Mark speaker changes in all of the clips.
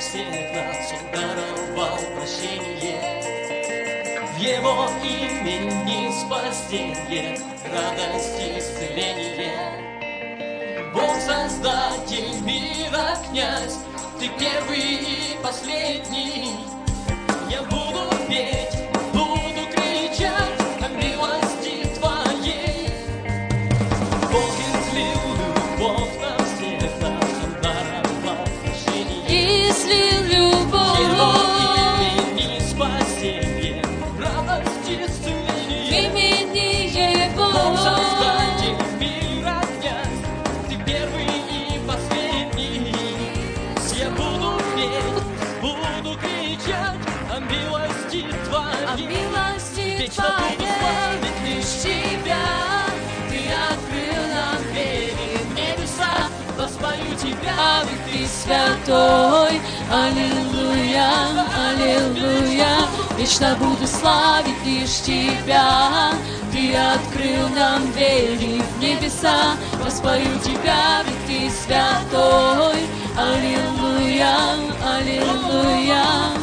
Speaker 1: всех нас Он даровал прощение. В Его имени спасение, радость и исцеление. Бог Создатель мира, князь, Ты первый и последний. Я буду петь, буду кричать о милости Твоей. Бог излил любовь на всех нас, Он даровал прощение.
Speaker 2: Излил любовь.
Speaker 1: Его имени спасение, радость и исцеление.
Speaker 2: Имени Его.
Speaker 1: Бог Создатель мира, князь, Ты первый и последний. Я буду петь, буду кричать о милости Твоей.
Speaker 2: О милости
Speaker 1: Вечно буду
Speaker 2: Твоей.
Speaker 1: славить лишь Тебя.
Speaker 2: Ты открыл нам двери в небеса.
Speaker 1: Воспою Тебя,
Speaker 2: А ведь Ты святой. Аллилуйя, аллилуйя. Вечно буду славить лишь Тебя. Ты открыл нам двери в небеса. Воспою Тебя, ведь Ты святой. Аллилуйя, аллилуйя.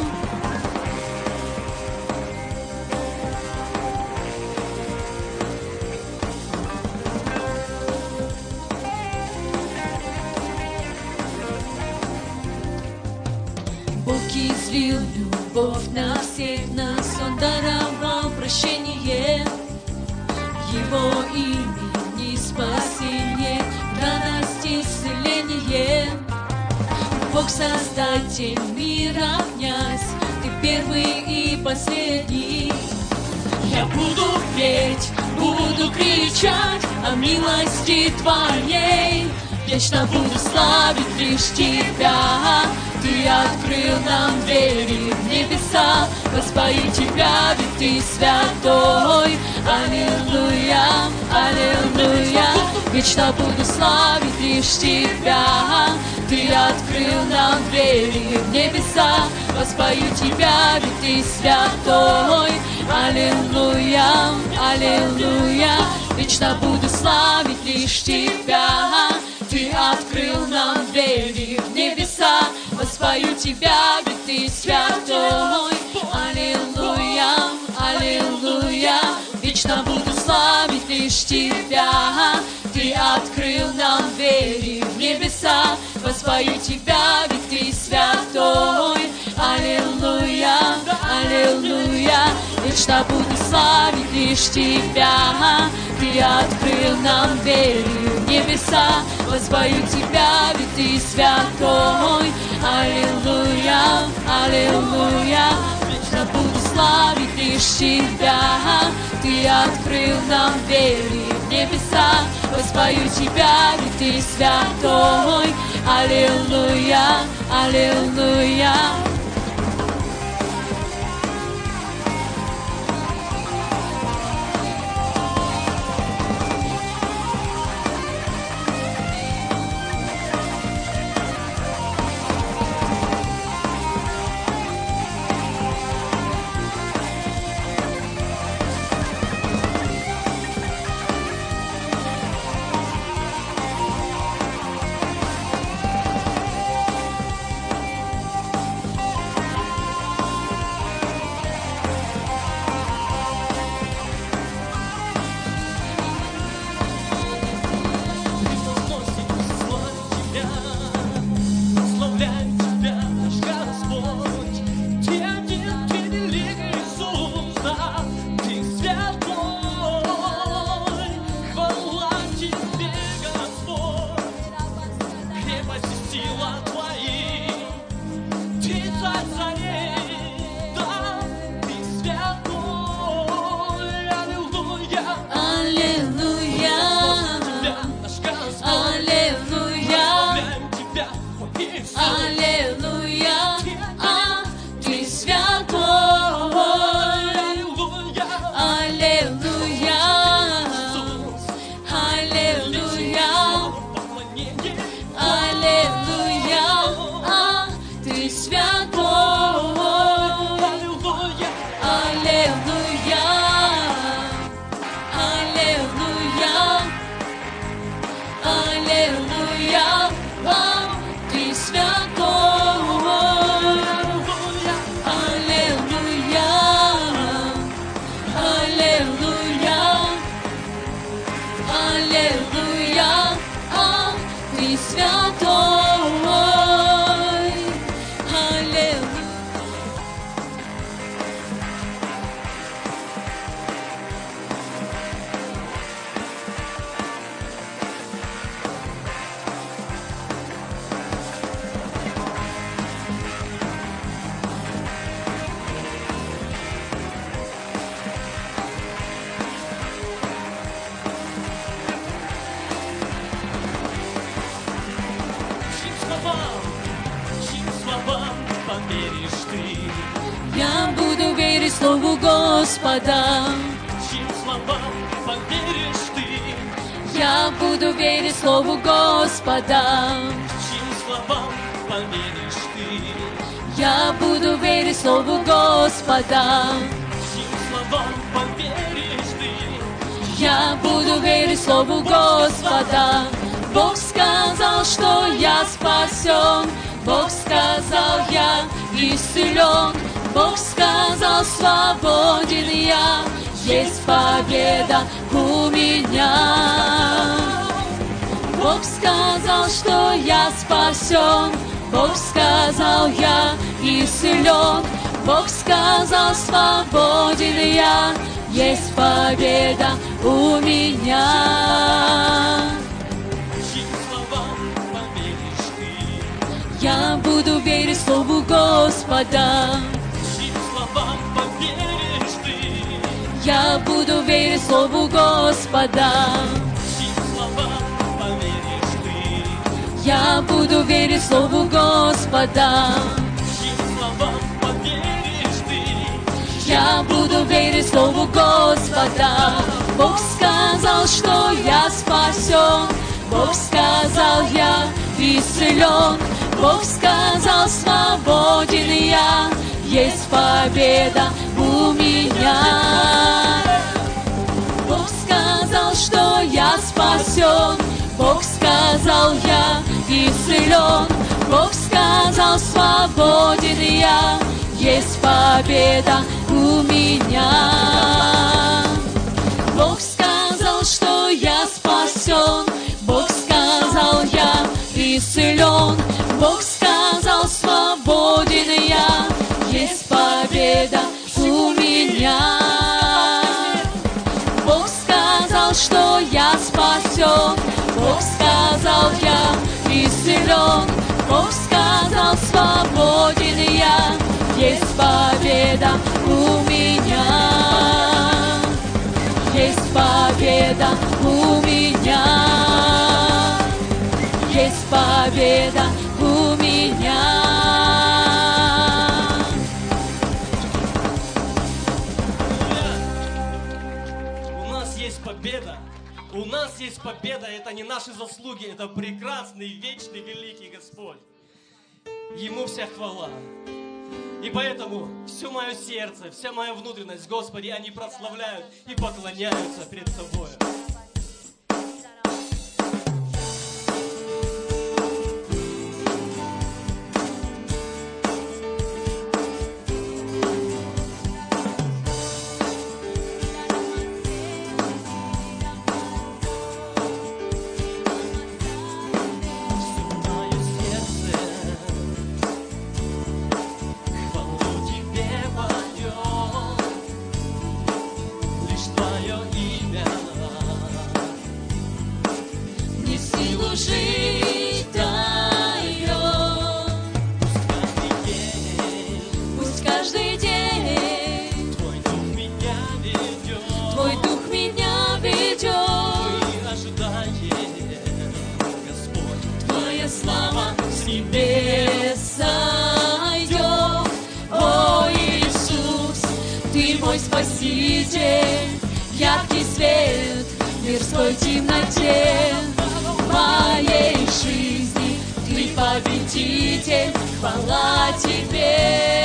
Speaker 2: Бог излил любовь на всех нас, Он даровал прощение. Его имени спасение, радость и исцеление. Бог Создатель мира, князь, Ты первый и последний. Я буду петь, буду кричать о милости Твоей. Вечно буду славить лишь Тебя. Ты открыл нам двери в небеса. Воспою Тебя, ведь Ты святой. Аллилуйя, аллилуйя. Вечно буду славить лишь Тебя. Ты открыл нам двери в небеса. Воспою Тебя, ведь Ты святой. Аллилуйя, аллилуйя. Вечно буду славить лишь Тебя. Ты открыл нам двери в небеса. Воспою Тебя, ведь Ты святой. Аллилуйя, аллилуйя. Вечно буду славить лишь Тебя. Ты открыл нам двери в небеса. Воспою Тебя, ведь Ты святой. Аллилуйя, аллилуйя. Вечно буду славить лишь Тебя. Ты открыл нам двери в небеса. Воспою Тебя, ведь Ты святой. Аллилуйя, аллилуйя. Вечно буду славить лишь Тебя. Ты открыл нам двери в небеса. Воспою Тебя, ведь Ты святой. Аллилуйя, аллилуйя. Аллилуйя, Ты святой. Аллилуйя, аллилуйя, аллилуйя, Ты святой. Аллилуйя, аллилуйя, аллилуйя, Ты святой. Слову Господа.
Speaker 1: чьим словам поверишь ты,
Speaker 2: Я буду верить Слову Господа.
Speaker 1: чьим словам поверишь ты,
Speaker 2: Я буду верить Слову Господа.
Speaker 1: чьим словам поверишь ты,
Speaker 2: Я буду верить Слову Господа. Бог сказал, что я спасен. Бог сказал, я исцелен. Бог сказал, свободен я. Есть победа у меня. Бог сказал, что я спасен. Бог сказал, я исцелен. Бог сказал, свободен я. Есть победа у меня.
Speaker 1: чьим словам поверишь ты,
Speaker 2: Я буду верить Слову Господа.
Speaker 1: чьим словам поверишь ты,
Speaker 2: Я буду верить Слову Господа.
Speaker 1: чьим словам поверишь ты,
Speaker 2: Я буду верить Слову Господа.
Speaker 1: чьим словам поверишь ты,
Speaker 2: Я буду верить Слову Господа. Бог сказал, что я спасен. Бог сказал, я исцелен. Бог сказал, свободен я. Есть победа у меня. Бог сказал, что я спасен. Бог сказал, я исцелен. Бог сказал, свободен я. Есть победа у меня. Бог сказал, что я спасен. Бог сказал, я исцелен. Бог сказал, свободен я. Есть победа у меня. Бог сказал, что я спасен. Бог сказал, я исцелен. Бог сказал, свободен я. Есть победа у меня. Есть победа у меня. Есть победа у меня.
Speaker 1: у нас есть победа. У нас есть победа, это не наши заслуги, это прекрасный, вечный, великий Господь. Ему вся хвала. И поэтому все мое сердце, вся моя внутренность, Господи, они прославляют и поклоняются перед Тобой.
Speaker 2: Жить дает. Пусть каждый день
Speaker 1: Твой дух меня ведет.
Speaker 2: Твой дух меня ведет.
Speaker 1: Мы ожидаем, Господь,
Speaker 2: Твоя слава с небес сойдет. О, Иисус, Ты мой Спаситель, яркий свет в мирской темноте. В моей жизни Ты победитель, хвала Тебе.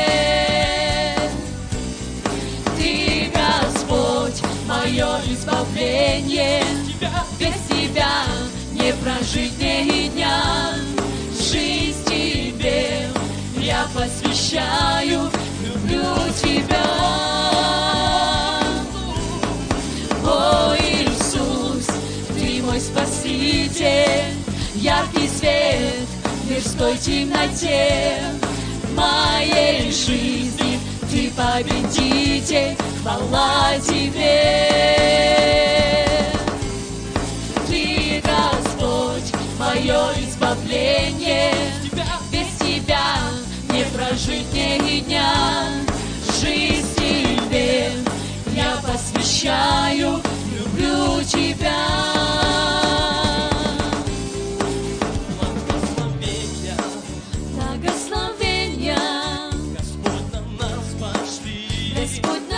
Speaker 2: Ты, Господь, мое избавление. Без Тебя не прожить ни дня. Жизнь Тебе я посвящаю, люблю Тебя. О, Иисус, Ты мой Спаситель, яркий свет в мирской темноте. В моей жизни Ты победитель, хвала Тебе. Ты, Господь, мое избавление. Без Тебя не прожить ни дня. Жизнь Тебе я посвящаю, люблю Тебя. Благословения,
Speaker 1: Господь на нас пошли.
Speaker 2: Господь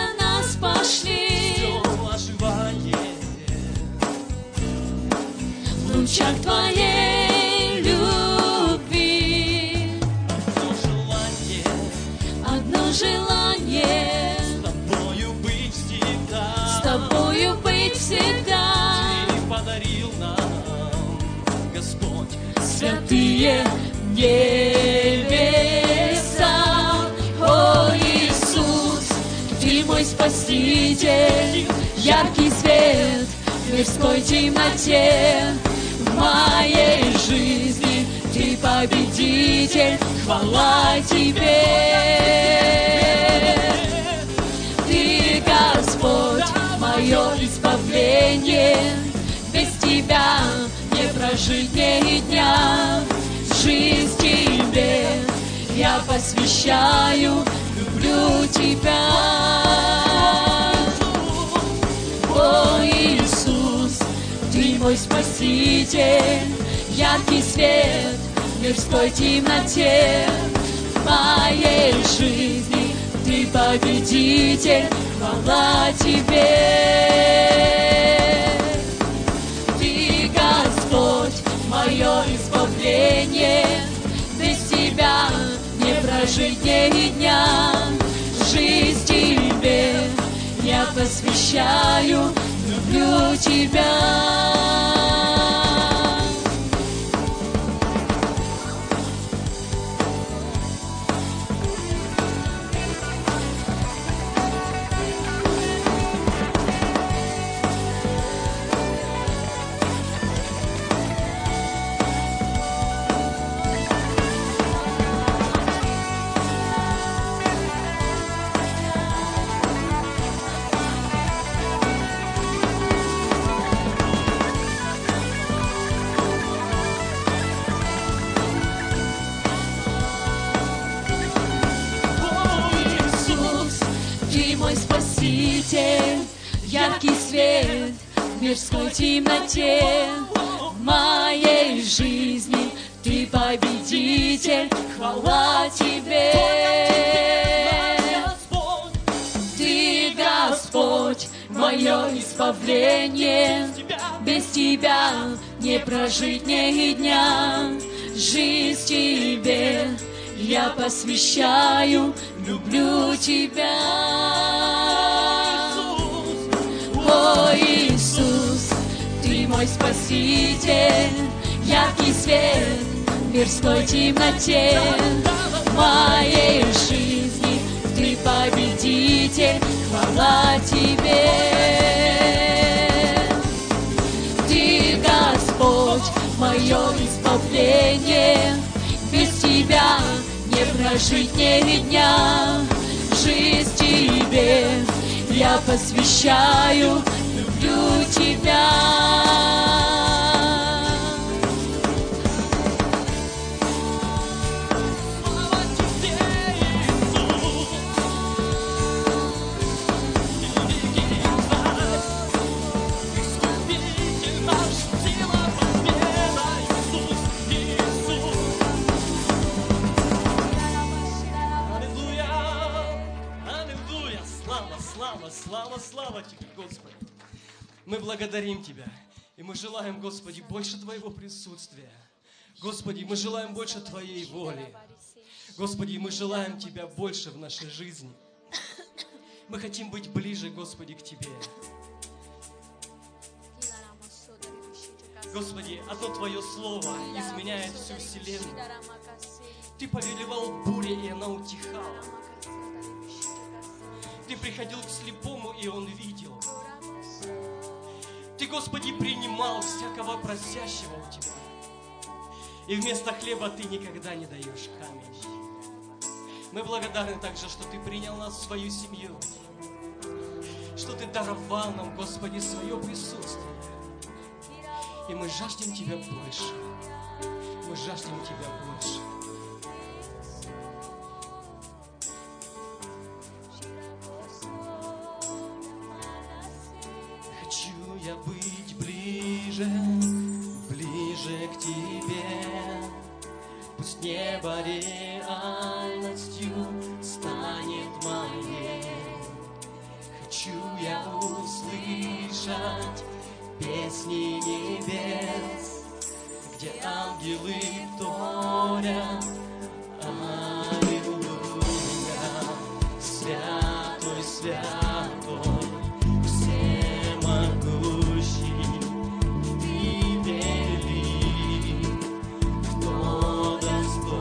Speaker 2: небеса. О, Иисус, Ты мой Спаситель, яркий свет в мирской темноте. В моей жизни Ты победитель, хвала Тебе. Ты, Господь, мое избавление, без Тебя не прожить ни дня. Жизнь Тебе я посвящаю, люблю Тебя. О, Иисус, Ты мой Спаситель, яркий свет в мирской темноте. В моей жизни Ты победитель, хвала Тебе. Ты, Господь, мое избавление, без Тебя не прожить ни дня. Жизнь Тебе я посвящаю, люблю Тебя. Яркий свет в мирской темноте. В моей жизни Ты победитель, хвала Тебе. Ты, Господь, мое избавление, без Тебя не прожить ни дня. Жизнь Тебе я посвящаю, люблю Тебя. О, Иисус, Ты мой Спаситель, яркий свет в мирской темноте. В моей жизни Ты победитель, хвала Тебе. Ты, Господь, мое избавление, без Тебя не прожить ни дня. Жизнь Тебе я посвящаю, люблю Тебя.
Speaker 1: Слава Тебе, Господи! Мы благодарим Тебя, и мы желаем, Господи, больше Твоего присутствия. Господи, мы желаем больше Твоей воли. Господи, мы желаем Тебя больше в нашей жизни. Мы хотим быть ближе, Господи, к Тебе. Господи, одно Твое Слово изменяет всю вселенную. Ты повелевал буре, и она утихала. Ты приходил к слепому, и он видел. Ты, Господи, принимал всякого просящего у Тебя. И вместо хлеба Ты никогда не даешь камень. Мы благодарны также, что Ты принял нас в свою семью. Что Ты даровал нам, Господи, свое присутствие. И мы жаждем Тебя больше. Мы жаждем Тебя больше. Я быть ближе, ближе к Тебе. Пусть небо реальностью станет моей. Хочу я услышать песни небес, где ангелы вторят. Аллилуйя, святой, святой, Ты велик, кто достоин.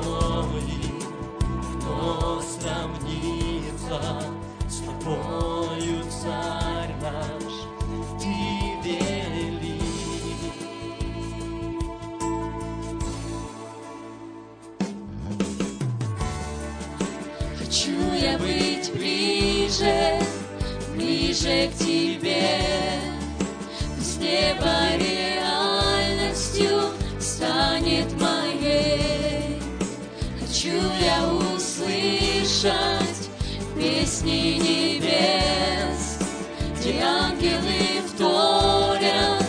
Speaker 2: мне быть ближе, ближе к Тебе. Пусть небо реальностью станет моей. Хочу я услышать песни небес, где ангелы вторят.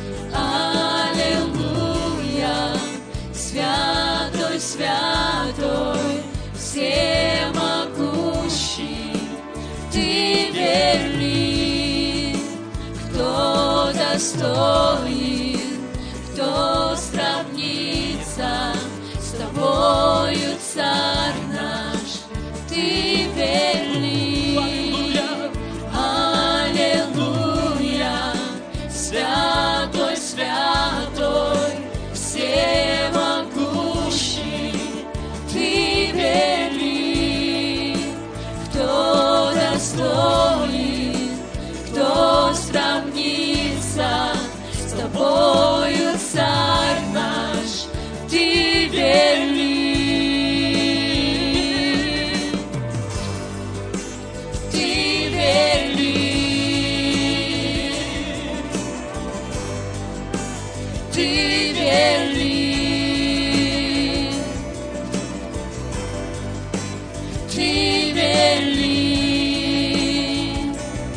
Speaker 2: Аллилуйя, святой, святой, всемогущий, Ты велик. Кто достоин, кто сравнится с Тобою, Царь наш, Ты велик. Аллилуйя, святой, святой, всемогущий, Ты велик. Кто достоин, кто сравнится с Тобою, Царь наш, Ты велик. Ты велик. Ты велик. Ты велик.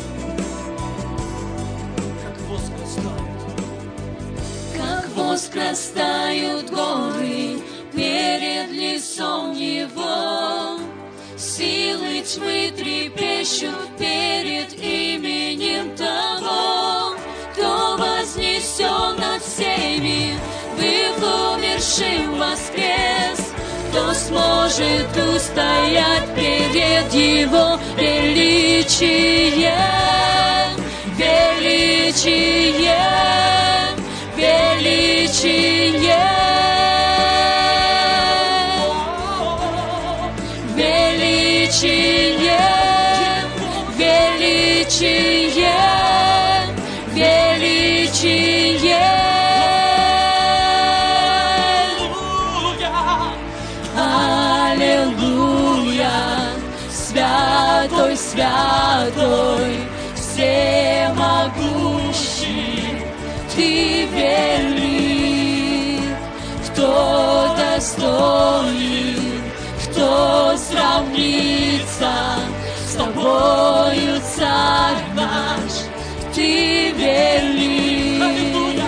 Speaker 2: Как воск растают горы перед лицом Его. Силы тьмы трепещут перед именем того, кто вознесен над всеми, быв умершим воскрес. Кто сможет устоять перед Его величием? Величием, величием, величием, величием, величием. Аллилуйя, святой, святой, всемогущий, Ты велик. Кто достоин, кто сравнится с Тобою, Царь наш, Ты велик.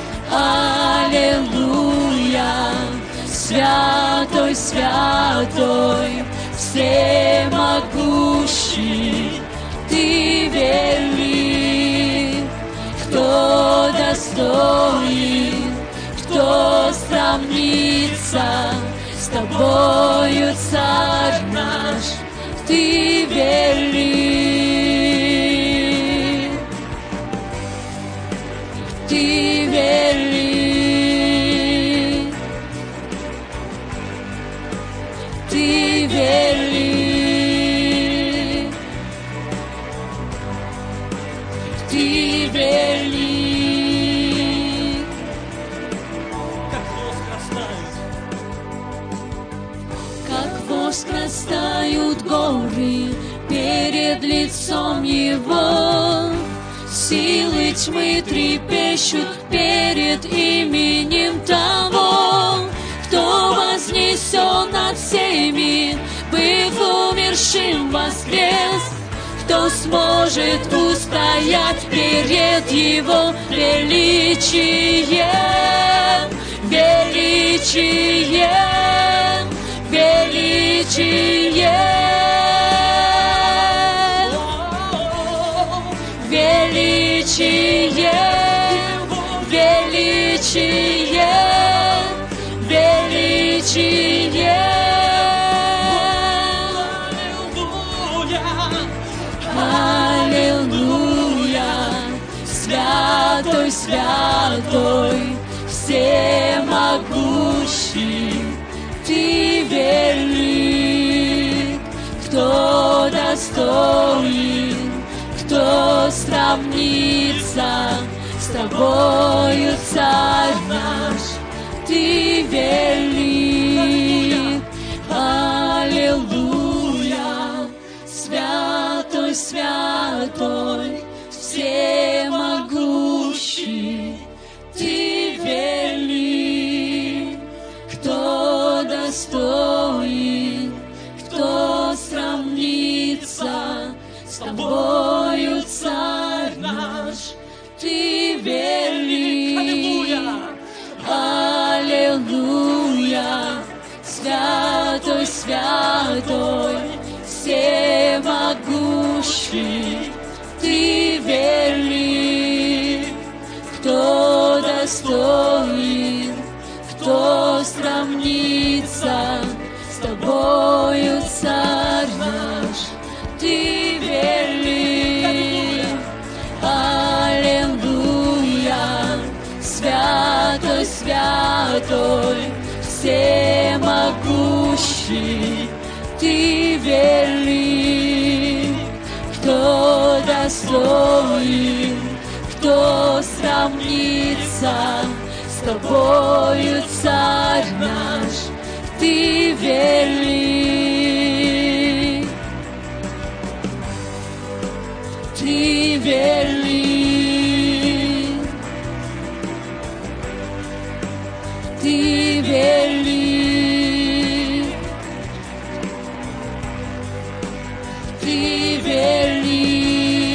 Speaker 2: Аллилуйя, святой, святой, всемогущий, Ты велик. Кто достоин, кто сравнится с Тобою, Царь наш, Ты велик. Ты велик. Ты велик. Ты велик. Как воск растают горы перед лицом Его. Силы тьмы трепещут перед именем того, кто вознесен над всеми, быв умершим воскрес. Кто сможет устоять перед Его величием? Величием, величием, величием, величием, величием. Аллилуйя, святой, святой, всемогущий, Ты велик. Кто достоин, кто сравнится с Тобою, Царь наш, Ты велик. Аллилуйя, Святой, святой, всемогущий, Ты велик. Кто достоин, кто сравнится с Тобою, Царь наш, Ты велик. Аллилуйя! Святой, святой, всемогущий, Ты велик. Кто достоин, кто сравнится с Тобою, Царь наш, Ты велик. Аллилуйя! Святой, святой, всемогущий, Ты велик. Кто достоин, кто сравнится с Тобою, Царь наш, Ты велик. Ты велик. Ты велик. Ты велик.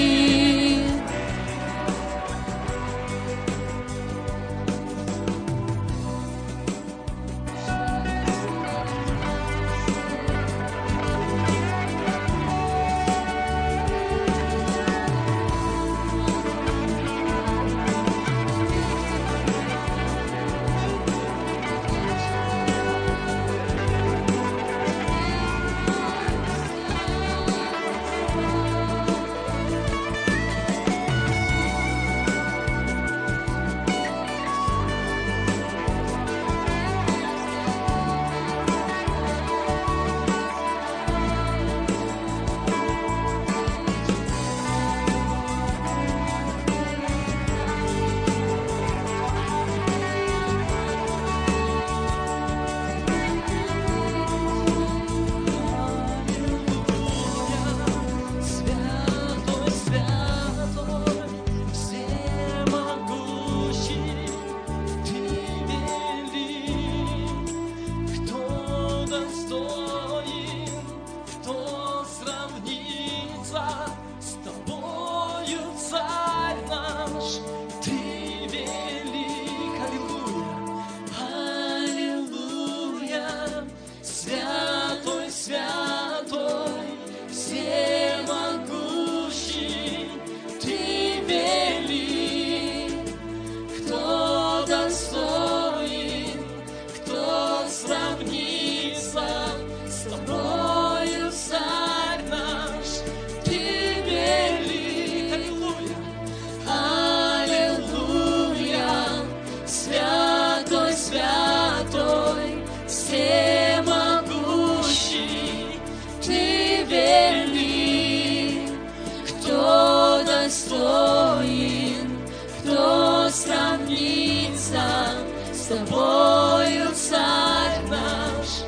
Speaker 2: с тобою, Царь наш,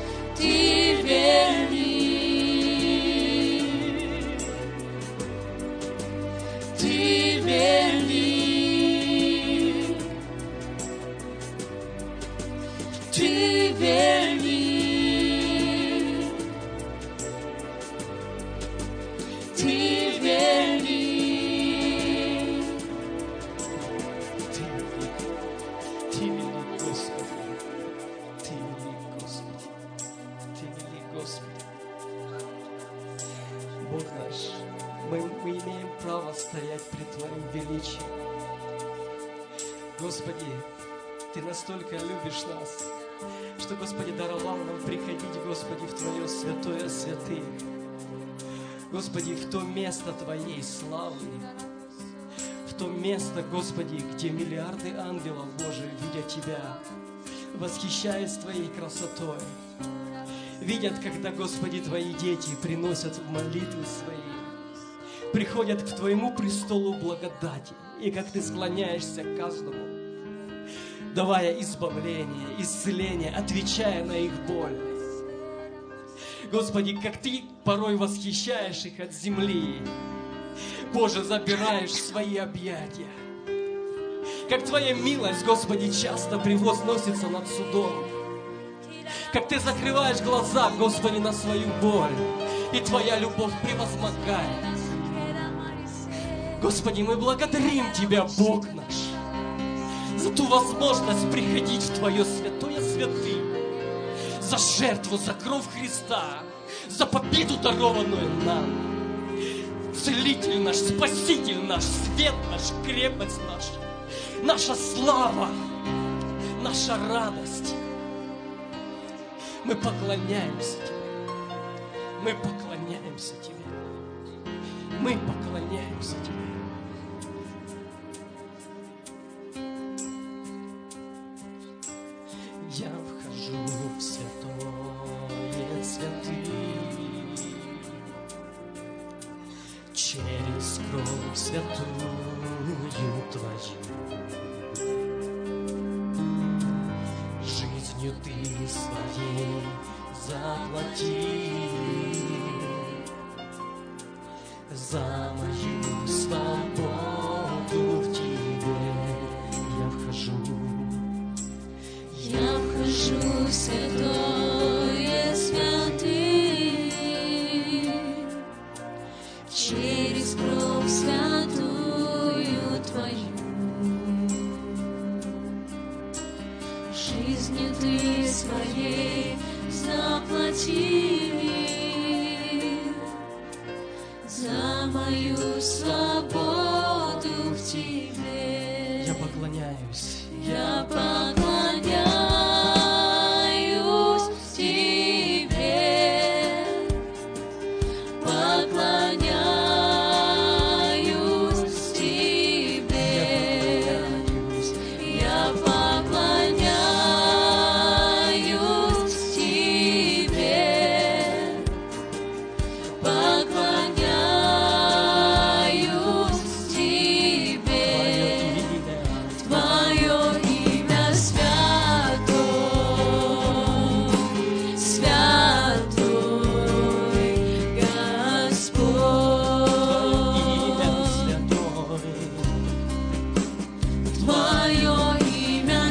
Speaker 2: ты велик, ты велик, ты велик, ты велик.
Speaker 1: Бог наш, мы имеем право стоять пред Твоим величием. Господи, Ты настолько любишь нас, что, Господи, даровал нам приходить, Господи, в Твое святое святых. Господи, в то место Твоей славы, в то место, Господи, где миллиарды ангелов, Боже, видя Тебя, восхищаясь Твоей красотой, видят, когда, Господи, Твои дети приносят молитвы свои, приходят к Твоему престолу благодати, и как Ты склоняешься к каждому, давая избавление, исцеление, отвечая на их боль. Господи, как Ты порой восхищаешь их от земли, Боже, забираешь в свои объятия. Как Твоя милость, Господи, часто превозносится над судом. Как Ты закрываешь глаза, Господи, на свою боль, и Твоя любовь превозмогает. Господи, мы благодарим Тебя, Бог наш, за ту возможность приходить в Твое святое святых, за жертву, за кровь Христа, за победу, дарованную нам. Целитель наш, Спаситель наш, свет наш, крепость наша, наша слава, наша радость. Мы поклоняемся Тебе. Мы поклоняемся Тебе. Мы поклоняемся Тебе. Я вхожу в святое святых через кровь святую Твою. Жизнью Ты своей заплатил за мою свободу в Тебе. Я вхожу
Speaker 2: в святое святых через кровь святую Твою. Жизнью Ты своей заплатил за мою свободу в Тебе.
Speaker 1: Я поклоняюсь.
Speaker 2: Я поклоняюсь Тебе, поклоняюсь Тебе, я поклоняюсь Тебе, поклоняюсь Тебе. Твое имя святой, святой Господь. Твое имя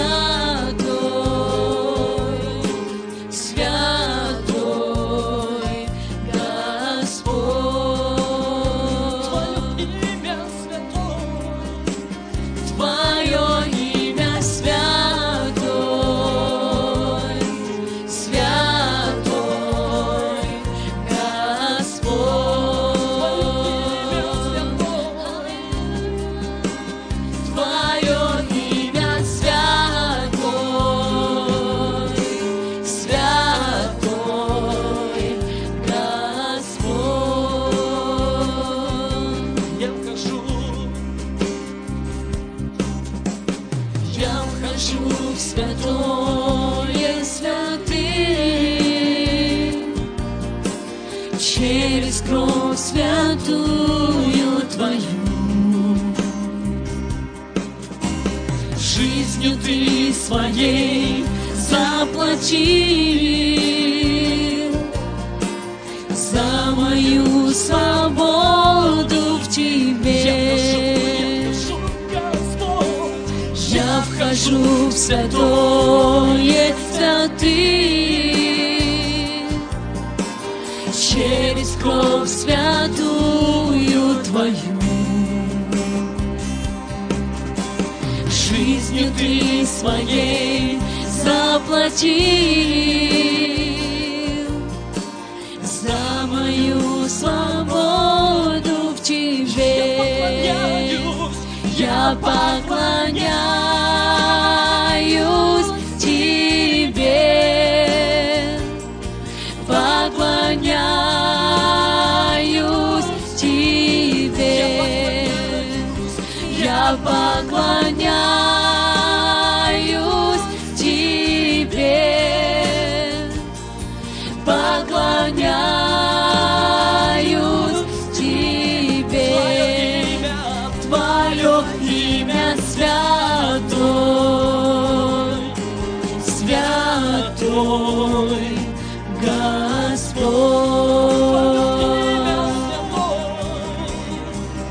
Speaker 2: святой, святой Господь. Твое имя святой, святой Господь. Твое имя святой, святой Господь. Я вхожу в святое святых через кровь святую Твою. Жизнью Ты своей заплатил за мою свободу в Тебе. Я вхожу в святое святых через кровь святую Твою. Жизнью Ты своей заплатил за мою свободу в Тебе. Я поклоняюсь Тебе, поклоняюсь Тебе. Я поклоняюсь Тебе, поклоняюсь Тебе. Твое имя святой, святой Господь.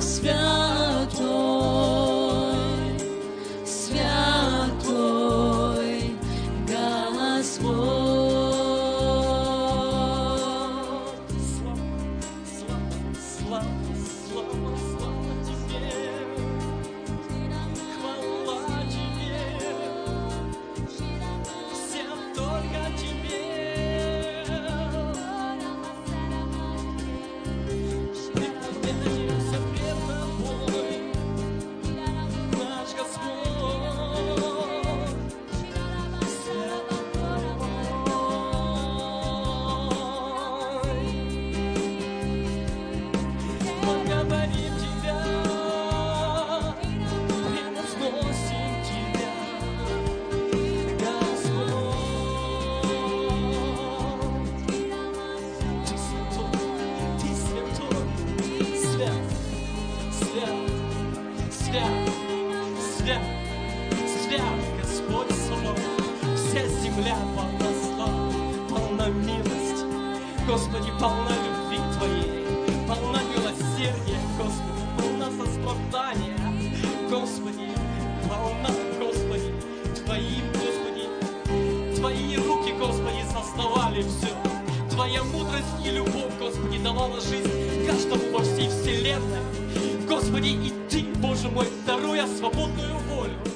Speaker 1: Господи, полна любви Твоей, полна милосердия, Господи, полна сострадания, Господи, полна, Господи, Твои руки, Господи, создавали все. Твоя мудрость и любовь, Господи, давала жизнь каждому во всей вселенной. Господи, и Ты, Боже мой, даруя свободную волю,